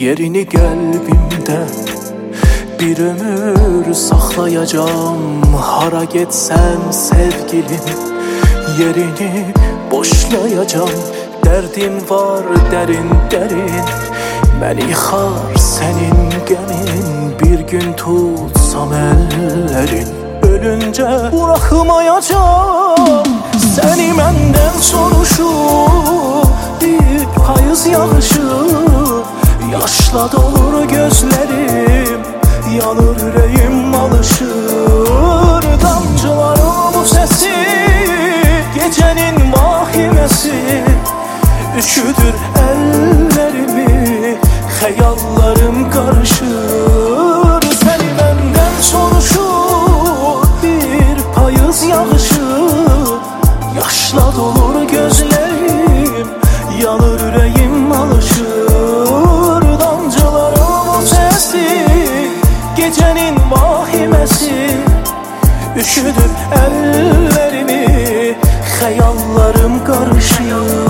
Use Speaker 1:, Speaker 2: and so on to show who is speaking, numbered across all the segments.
Speaker 1: Yerini kalbimde bir ömür saklayacağım. Hara getsem sevgilim, yerini boşlayacağım. Derdin var derin derin, beni yıkar senin gemin. Bir gün tutsam ellerin, ölünce bırakmayacağım seni menden soruşup. Bir payız yağışı, yaşla dolur gözlerim, yanır yüreğim alışır. Damcıların bu sesi, gecenin vahimesi, üşüdür ellerimi, hayallarım karışır. Seni benden soruşur bir payız yağışı, yaşla dolur gözlerim, yanır yüreğim alışır. Damcıların o sesi, gecenin vahimesi, üşüdür ellerimi, hayallarım karışır.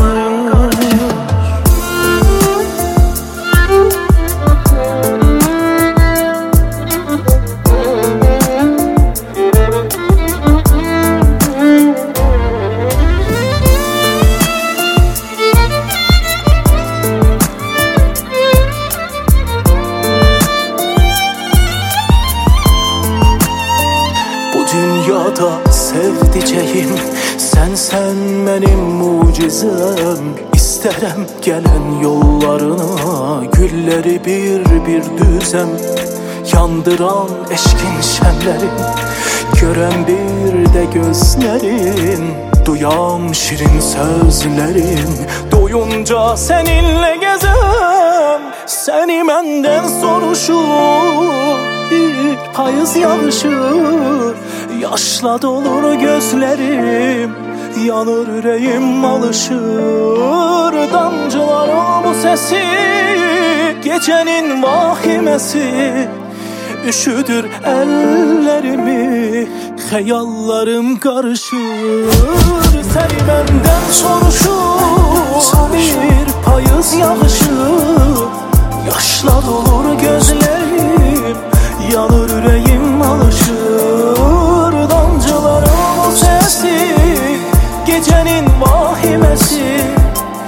Speaker 1: Dünyada sevdiceğim sen benim mucizem. İsterim gelen yollarına, gülleri bir bir düzem. Yandıran eşkin şemlerin, gören bir de gözlerin. Duyam şirin sözlerin, doyunca seninle gezem. Seni benden soruşur bir payız yağışır, yaşla dolur gözlerim, yanır yüreğim alışır. Damcıların bu sesi, gecenin vahimesi, üşüdür ellerimi, hayallarım karışır. Seni benden soruşur bir payız yağışır, yaşla dolur gözlerim, yanır yüreğim alışır. Damcıların o sesi, gecenin vahimesi,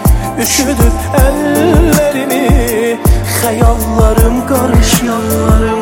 Speaker 1: üşüdür ellerimi, hayallarım karışır.